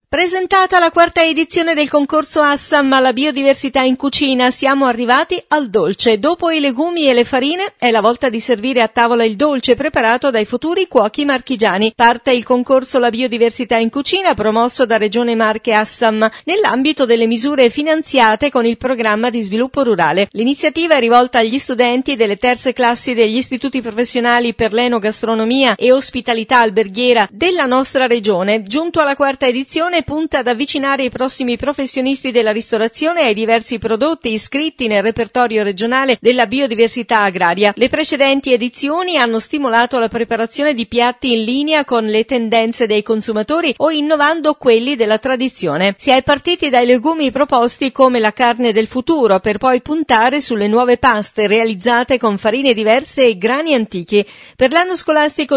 Presentata la quarta edizione del concorso Assam alla biodiversità in cucina, siamo arrivati al dolce. Dopo i legumi e le farine è la volta di servire a tavola il dolce preparato dai futuri cuochi marchigiani. Parte il concorso La biodiversità in cucina promosso da Regione Marche Assam nell'ambito delle misure finanziate con il programma di sviluppo rurale. L'iniziativa è rivolta agli studenti delle terze classi degli istituti professionali per l'enogastronomia e ospitalità alberghiera della nostra regione. Giunto alla quarta edizione punta ad avvicinare i prossimi professionisti della ristorazione ai diversi prodotti iscritti nel repertorio regionale della biodiversità agraria. Le precedenti edizioni hanno stimolato la preparazione di piatti in linea con le tendenze dei consumatori o innovando quelli della tradizione. Si è partiti dai legumi proposti come la carne del futuro per poi puntare sulle nuove paste realizzate con farine diverse e grani antichi. Per l'anno scolastico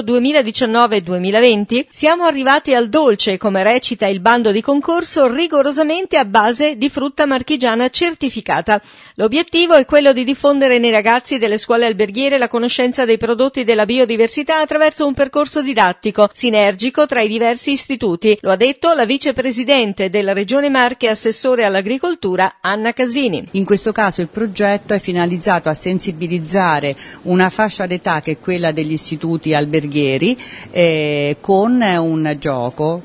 2019-2020 siamo arrivati al dolce, come recita il bando di concorso, rigorosamente a base di frutta marchigiana certificata. L'obiettivo è quello di diffondere nei ragazzi delle scuole alberghiere la conoscenza dei prodotti della biodiversità attraverso un percorso didattico, sinergico tra i diversi istituti. Lo ha detto la vicepresidente della Regione Marche e assessore all'agricoltura Anna Casini. In questo caso il progetto è finalizzato a sensibilizzare una fascia d'età che è quella degli istituti alberghieri con un gioco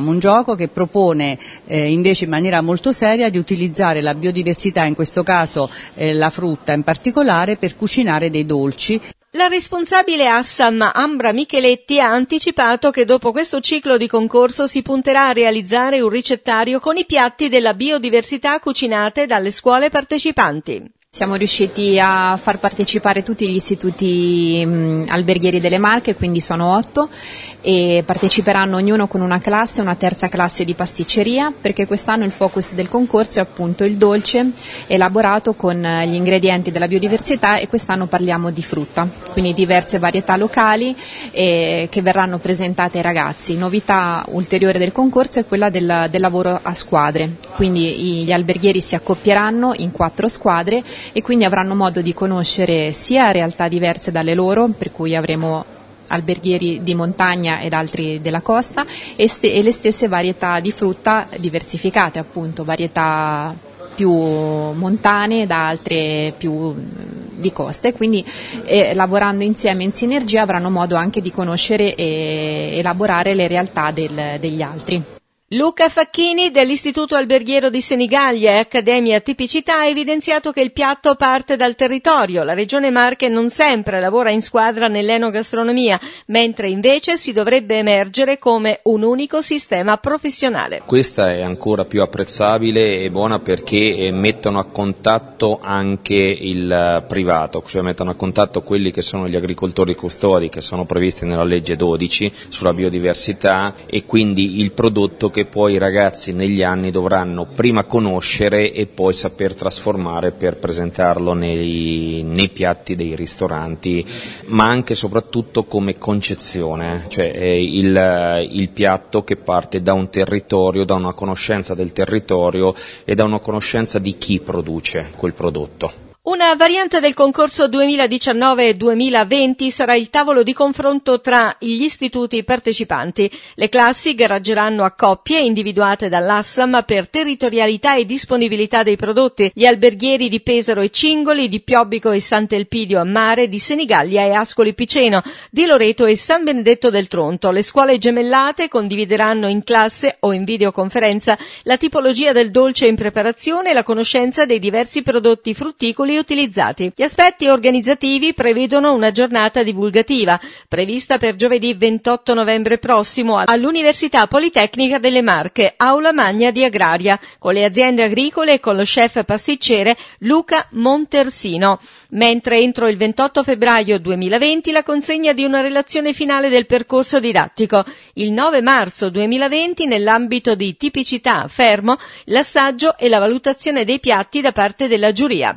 che propone invece in maniera molto seria di utilizzare la biodiversità, in questo caso la frutta in particolare, per cucinare dei dolci. La responsabile Assam, Ambra Micheletti, ha anticipato che dopo questo ciclo di concorso si punterà a realizzare un ricettario con i piatti della biodiversità cucinate dalle scuole partecipanti. Siamo riusciti a far partecipare tutti gli istituti alberghieri delle Marche, quindi sono 8, e parteciperanno ognuno con una classe, una terza classe di pasticceria, perché quest'anno il focus del concorso è appunto il dolce elaborato con gli ingredienti della biodiversità, e quest'anno parliamo di frutta, quindi diverse varietà locali che verranno presentate ai ragazzi. Novità ulteriore del concorso è quella del lavoro a squadre, quindi gli alberghieri si accoppieranno in 4 squadre e quindi avranno modo di conoscere sia realtà diverse dalle loro, per cui avremo alberghieri di montagna ed altri della costa, e le stesse varietà di frutta diversificate, appunto varietà più montane da altre più di costa, e quindi lavorando insieme in sinergia avranno modo anche di conoscere e elaborare le realtà degli altri. Luca Facchini dell'Istituto Alberghiero di Senigallia e Accademia Tipicità ha evidenziato che il piatto parte dal territorio. La Regione Marche non sempre lavora in squadra nell'enogastronomia, mentre invece si dovrebbe emergere come un unico sistema professionale. Questa è ancora più apprezzabile e buona perché mettono a contatto anche il privato, cioè mettono a contatto quelli che sono gli agricoltori custodi che sono previsti nella legge 12 sulla biodiversità, e quindi il prodotto che poi i ragazzi negli anni dovranno prima conoscere e poi saper trasformare per presentarlo nei piatti dei ristoranti, ma anche e soprattutto come concezione, cioè il piatto che parte da un territorio, da una conoscenza del territorio e da una conoscenza di chi produce quel prodotto. Una variante del concorso 2019-2020 sarà il tavolo di confronto tra gli istituti partecipanti. Le classi garaggeranno a coppie individuate dall'Assam per territorialità e disponibilità dei prodotti. Gli alberghieri di Pesaro e Cingoli, di Piobbico e Sant'Elpidio a Mare, di Senigallia e Ascoli Piceno, di Loreto e San Benedetto del Tronto. Le scuole gemellate condivideranno in classe o in videoconferenza la tipologia del dolce in preparazione e la conoscenza dei diversi prodotti frutticoli utilizzati. Gli aspetti organizzativi prevedono una giornata divulgativa, prevista per giovedì 28 novembre prossimo all'Università Politecnica delle Marche, Aula Magna di Agraria, con le aziende agricole e con lo chef pasticcere Luca Montersino, mentre entro il 28 febbraio 2020 la consegna di una relazione finale del percorso didattico. Il 9 marzo 2020, nell'ambito di Tipicità Fermo, l'assaggio e la valutazione dei piatti da parte della giuria. Il premio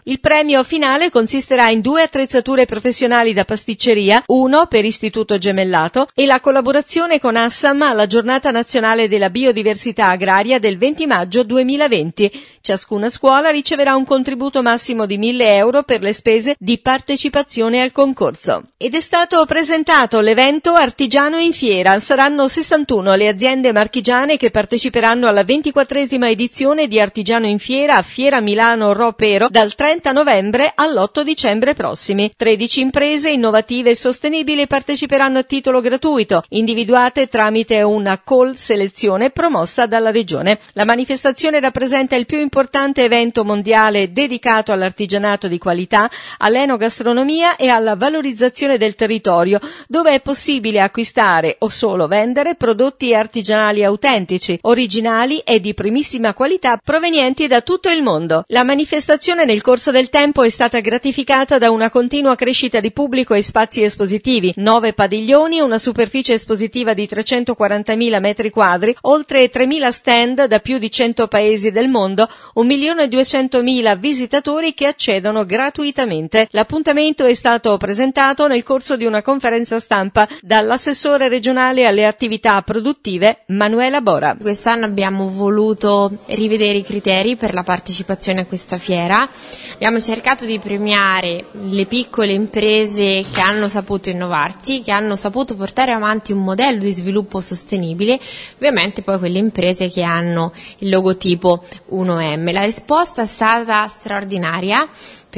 premio finale consisterà in 2 attrezzature professionali da pasticceria, 1 per Istituto Gemellato e la collaborazione con Assam alla Giornata Nazionale della Biodiversità Agraria del 20 maggio 2020. Ciascuna scuola riceverà un contributo massimo di 1.000 euro per le spese di partecipazione al concorso. Ed è stato presentato l'evento Artigiano in Fiera. Saranno 61 le aziende marchigiane che parteciperanno alla 24esima edizione di Artigiano in Fiera a Fiera Milano Ropero dal 30 novembre all'8 dicembre prossimi. 13 imprese innovative e sostenibili parteciperanno a titolo gratuito, individuate tramite una call selezione promossa dalla Regione. La manifestazione rappresenta il più importante evento mondiale dedicato all'artigianato di qualità, all'enogastronomia e alla valorizzazione del territorio, dove è possibile acquistare o solo vendere prodotti artigianali autentici, originali e di primissima qualità provenienti da tutto il mondo. La manifestazione nel corso del tempo è stata gratificata da una continua crescita di pubblico e spazi espositivi, 9 padiglioni, una superficie espositiva di 340.000 metri quadri, oltre 3.000 stand da più di 100 paesi del mondo, 1.200.000 visitatori che accedono gratuitamente. L'appuntamento è stato presentato nel corso di una conferenza stampa dall'assessore regionale alle attività produttive Manuela Bora. Quest'anno abbiamo voluto rivedere i criteri per la partecipazione a questa fiera. Abbiamo cercato di premiare le piccole imprese che hanno saputo innovarsi, che hanno saputo portare avanti un modello di sviluppo sostenibile, ovviamente poi quelle imprese che hanno il logotipo 1M. La risposta è stata straordinaria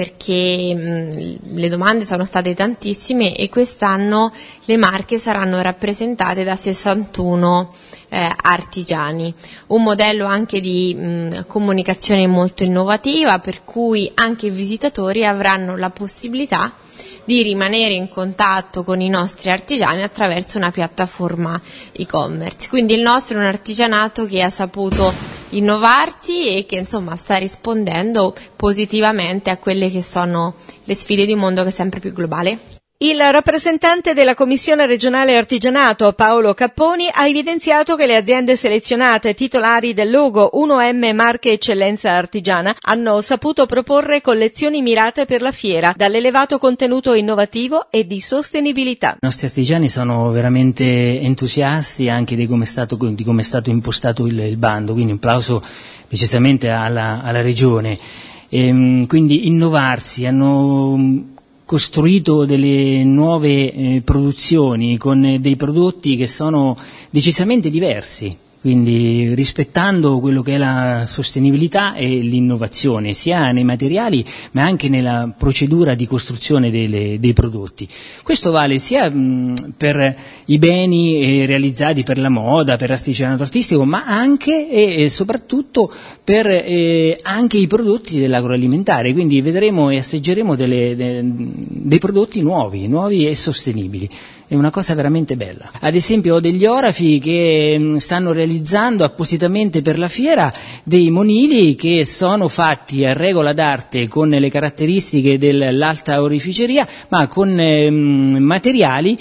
perché le domande sono state tantissime e quest'anno le Marche saranno rappresentate da 61 artigiani. Un modello anche di comunicazione molto innovativa, per cui anche i visitatori avranno la possibilità di rimanere in contatto con i nostri artigiani attraverso una piattaforma e-commerce. Quindi il nostro è un artigianato che ha saputo innovarsi e che insomma sta rispondendo positivamente a quelle che sono le sfide di un mondo che è sempre più globale. Il rappresentante della Commissione regionale artigianato, Paolo Capponi, ha evidenziato che le aziende selezionate titolari del logo 1M Marche Eccellenza Artigiana hanno saputo proporre collezioni mirate per la fiera, dall'elevato contenuto innovativo e di sostenibilità. I nostri artigiani sono veramente entusiasti anche di come è stato impostato il bando, quindi un applauso decisamente alla Regione. Quindi innovarsi, hanno costruito delle nuove produzioni con dei prodotti che sono decisamente diversi, quindi rispettando quello che è la sostenibilità e l'innovazione sia nei materiali ma anche nella procedura di costruzione dei prodotti. Questo vale sia per i beni realizzati per la moda, per l'artigianato artistico, ma anche e soprattutto per anche i prodotti dell'agroalimentare, quindi vedremo e assaggeremo dei prodotti nuovi e sostenibili. È una cosa veramente bella. Ad esempio ho degli orafi che stanno realizzando appositamente per la fiera dei monili che sono fatti a regola d'arte con le caratteristiche dell'alta oreficeria, ma con materiali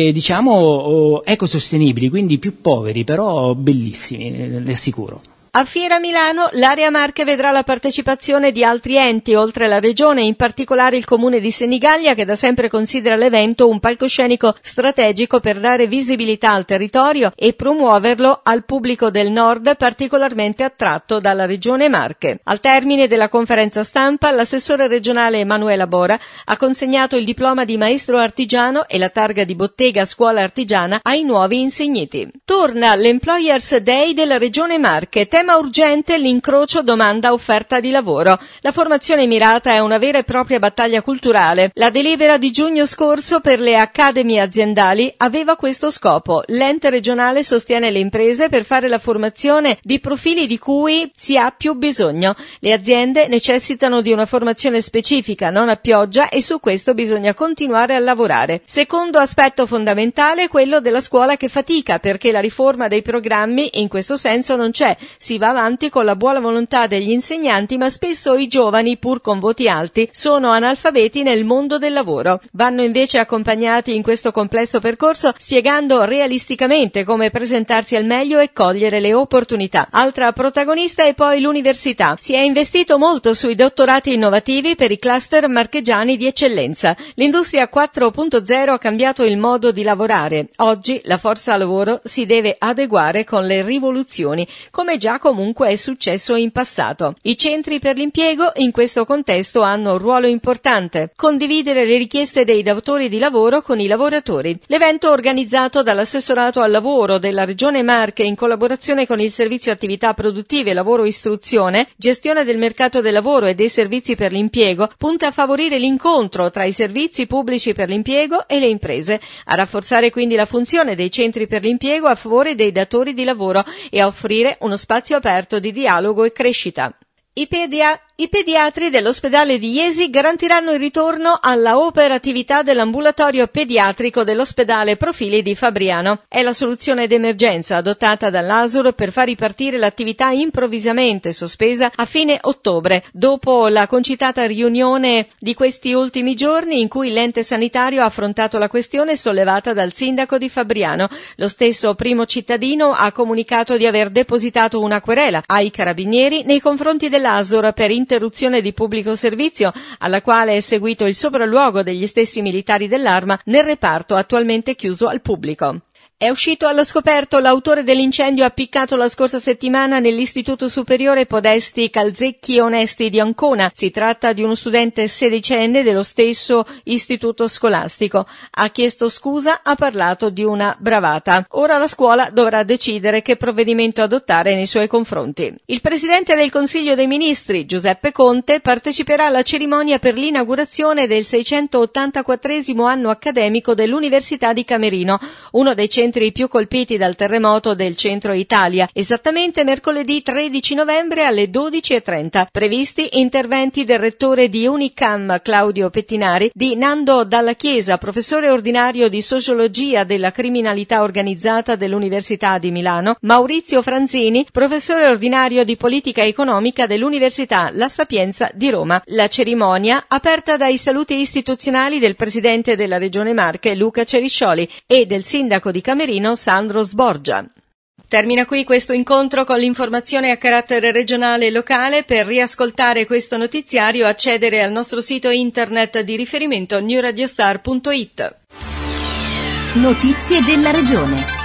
ecosostenibili, quindi più poveri, però bellissimi, le assicuro. A Fiera Milano l'area Marche vedrà la partecipazione di altri enti oltre alla Regione, in particolare il Comune di Senigallia, che da sempre considera l'evento un palcoscenico strategico per dare visibilità al territorio e promuoverlo al pubblico del Nord particolarmente attratto dalla Regione Marche. Al termine della conferenza stampa l'assessore regionale Manuela Bora ha consegnato il diploma di maestro artigiano e la targa di bottega scuola artigiana ai nuovi insegniti. Torna l'Employers Day della Regione Marche. Tema urgente l'incrocio domanda-offerta di lavoro. La formazione mirata è una vera e propria battaglia culturale. La delibera di giugno scorso per le accademie aziendali aveva questo scopo. L'ente regionale sostiene le imprese per fare la formazione di profili di cui si ha più bisogno. Le aziende necessitano di una formazione specifica, non a pioggia, e su questo bisogna continuare a lavorare. Secondo aspetto fondamentale è quello della scuola che fatica, perché la riforma dei programmi in questo senso non c'è. Si si va avanti con la buona volontà degli insegnanti, ma spesso i giovani, pur con voti alti, sono analfabeti nel mondo del lavoro. Vanno invece accompagnati in questo complesso percorso, spiegando realisticamente come presentarsi al meglio e cogliere le opportunità. Altra protagonista è poi l'università. Si è investito molto sui dottorati innovativi per i cluster marchigiani di eccellenza. L'industria 4.0 ha cambiato il modo di lavorare. Oggi la forza lavoro si deve adeguare con le rivoluzioni, come già comunque è successo in passato. I centri per l'impiego in questo contesto hanno un ruolo importante: condividere le richieste dei datori di lavoro con i lavoratori. L'evento, organizzato dall'assessorato al lavoro della Regione Marche in collaborazione con il servizio attività produttive, lavoro istruzione, gestione del mercato del lavoro e dei servizi per l'impiego, punta a favorire l'incontro tra i servizi pubblici per l'impiego e le imprese, a rafforzare quindi la funzione dei centri per l'impiego a favore dei datori di lavoro e a offrire uno spazio aperto di dialogo e crescita. I pediatri dell'ospedale di Jesi garantiranno il ritorno alla operatività dell'ambulatorio pediatrico dell'ospedale Profili di Fabriano. È la soluzione d'emergenza adottata dall'ASUR per far ripartire l'attività improvvisamente sospesa a fine ottobre, dopo la concitata riunione di questi ultimi giorni in cui l'ente sanitario ha affrontato la questione sollevata dal sindaco di Fabriano. Lo stesso primo cittadino ha comunicato di aver depositato una querela ai carabinieri nei confronti dell'ASUR per interruzione di pubblico servizio, alla quale è seguito il sopralluogo degli stessi militari dell'Arma nel reparto attualmente chiuso al pubblico. È uscito allo scoperto l'autore dell'incendio appiccato la scorsa settimana nell'Istituto Superiore Podesti Calzecchi Onesti di Ancona. Si tratta di uno studente sedicenne dello stesso istituto scolastico. Ha chiesto scusa, ha parlato di una bravata. Ora la scuola dovrà decidere che provvedimento adottare nei suoi confronti. Il Presidente del Consiglio dei Ministri, Giuseppe Conte, parteciperà alla cerimonia per l'inaugurazione del 684esimo anno accademico dell'Università di Camerino, uno dei centri più colpiti dal terremoto del centro Italia, esattamente mercoledì 13 novembre alle 12:30. Previsti interventi del rettore di Unicam Claudio Pettinari, di Nando Dalla Chiesa, professore ordinario di sociologia della criminalità organizzata dell'Università di Milano, Maurizio Franzini, professore ordinario di politica economica dell'Università La Sapienza di Roma. La cerimonia, aperta dai saluti istituzionali del presidente della Regione Marche Luca Ceriscioli e del sindaco di Camerino Sandro Sborgia. Termina qui questo incontro con l'informazione a carattere regionale e locale. Per riascoltare questo notiziario accedere al nostro sito internet di riferimento newradiostar.it. Notizie della regione.